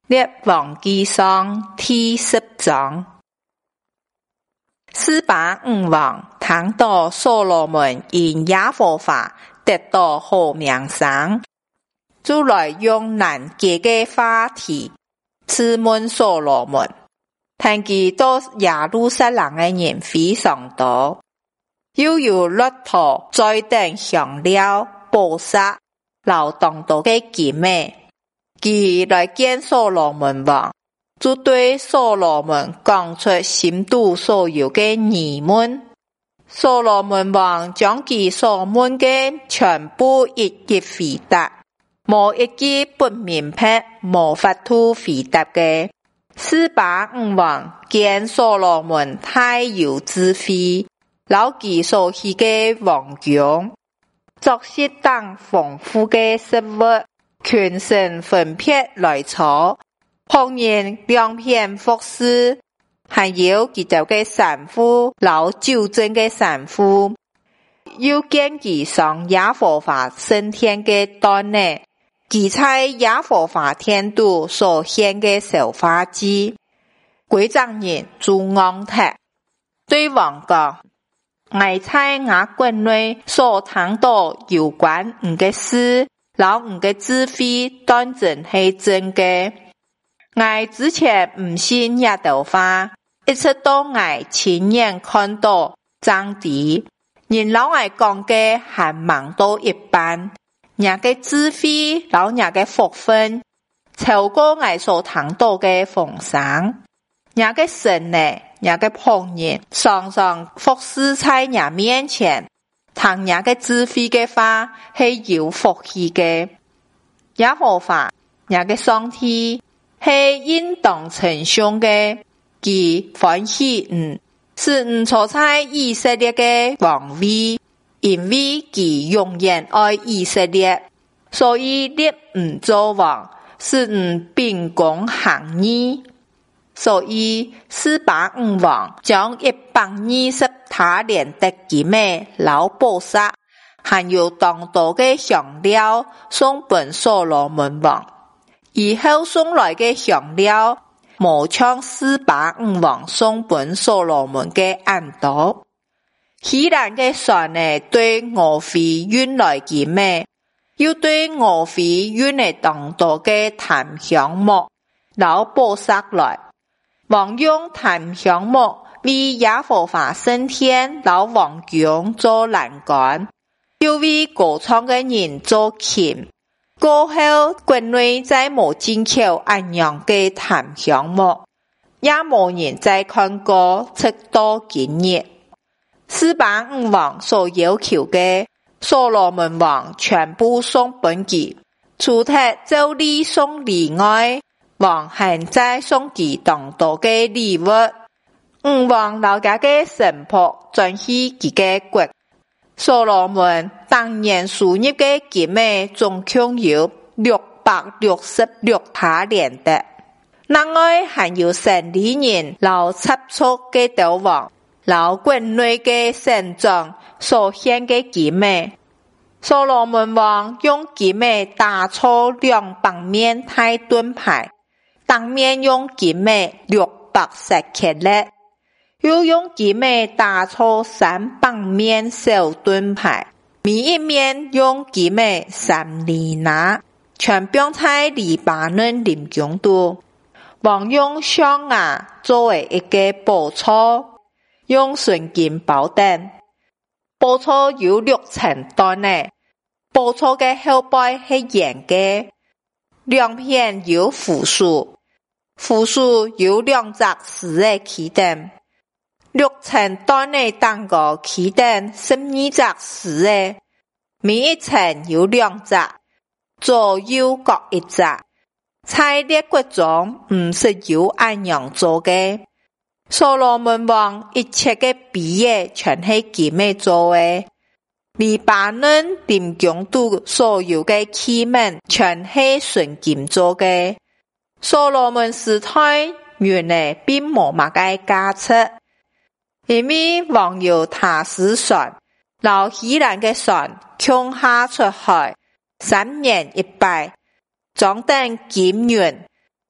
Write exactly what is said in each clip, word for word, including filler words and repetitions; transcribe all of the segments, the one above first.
列王紀上第十章。斯巴五王聽到所羅門因耶和華得到好名聲，就來用難解的話題質問所羅門。聽見到耶路撒冷的人非常多，又有駱駝載登香料、寶石、流動到的金美。佢來見所羅門王，就對所羅門講出心肚所有的疑問。所羅門王將佢所問的全部一一回答，無一句不明白、無法度回答的。斯巴五王見所羅門太有智慧，老佢所去的王宮，作息等豐富的食物，全身分別來坐，旁人兩片服侍，還有佢哋嘅神父、老糾正嘅神父，又見佢上耶和華升天嘅當日，佢在耶和華天度所獻嘅燒化祭，貴族人就昂踢，對王講：我在我國內所聽到有關你嘅事，老你嘅智慧當真係真嘅。我之前唔信呢道話，一直到我親眼看到真諦，人老我講嘅還忙到一半，人嘅智慧老人嘅福分超過我所聽到嘅風聲，人嘅神呢，人嘅旁人常常服侍在人面前，聽人嘅智慧嘅話係有福氣嘅。耶和華人嘅上帝係應當稱頌嘅，佢歡喜嗯，是唔坐在以色列嘅王位，因為佢永遠愛以色列，所以立唔做王，是唔秉公行義。所以斯巴五王將一百二十他連得金美、老寶石，還有當多嘅香料送本所羅門王。以後送來嘅香料，無像斯巴五王送本所羅門嘅咁多。希蘭嘅船呢，對俄斐運來金美，又對俄斐運來當多嘅檀香木、老寶石來。王用檀香木為耶和華升天老王宮做欄杆，又為歌唱嘅人做琴。過後國內再無進口安樣嘅檀香木，也無人再看過，直到今日。斯巴五王所要求嘅，所羅門王全部送本佢，除咗照例送例外，王還在送佢當多嘅禮物。五王老家嘅神僕轉去佢嘅國。所羅門當年輸入嘅金美總共有六百六十六他連得，另外還有神里人老插足嘅道王，老國內嘅神長所獻嘅金美。所羅門王用金美打造兩百面大盾牌，當面用金美六百石克勒，又用金美打造三百面小盾牌，每一面用金美三里拿，全放在黎巴嫩林宮度。王用象牙作為一個寶座，用純金包頂。寶座有六層端呢，寶座嘅後背係圓嘅，兩邊有扶手，扶手有兩隻絲嘅起燈。六層端內當個起燈十二隻絲嘅，每一層有兩隻，左右各一隻。在列國中唔是有安樣做嘅。所羅門王一切嘅比嘢全係金美做嘅，黎巴嫩林宮度所有嘅器皿全係純金做嘅。所羅門時代原來並冇乜嘅價值，因為王有他施船，老希蘭嘅船強下出海，三年一擺，裝訂金元，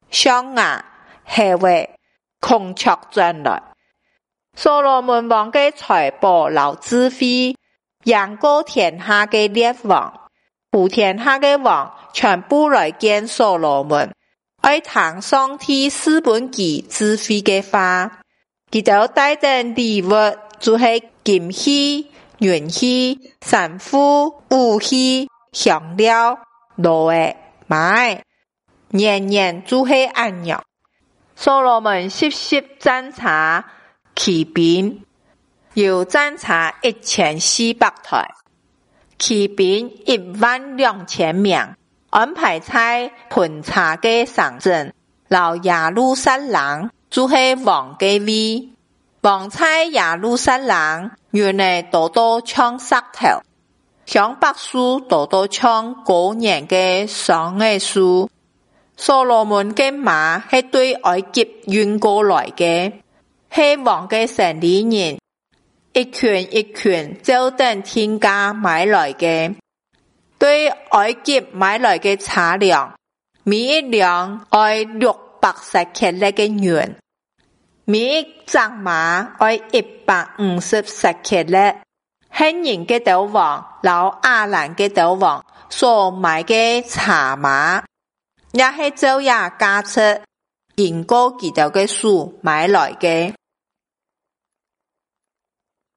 象牙、下位、孔雀進來。所羅門王嘅財寶和智慧，贏過天下嘅列王，普天下嘅王全部來見所羅門，愛聽上帝賜本其智慧嘅話。佢就帶定禮物，就是金器、銀器、神符、武器、香料、驢誒、馬誒，年年就是按樣。所羅門十十戰車、騎兵，有戰車一千四百台，騎兵一萬兩千名，安排在巡查嘅城鎮，老耶路撒冷就是王嘅位。王在耶路撒冷，原來多多唱石頭，像柏樹多多唱高年嘅桑嘅樹。所羅門嘅馬係對埃及運過來嘅，係王嘅城裡人一群一群就等天價買來嘅。對埃及買來嘅車輛，每一輛愛六百舍客勒嘅銀。每一隻馬愛一百五十舍客勒，係人嘅鬥王，老亞蘭嘅鬥王所買嘅茶馬，也係照樣價值，經過幾條嘅數買來嘅。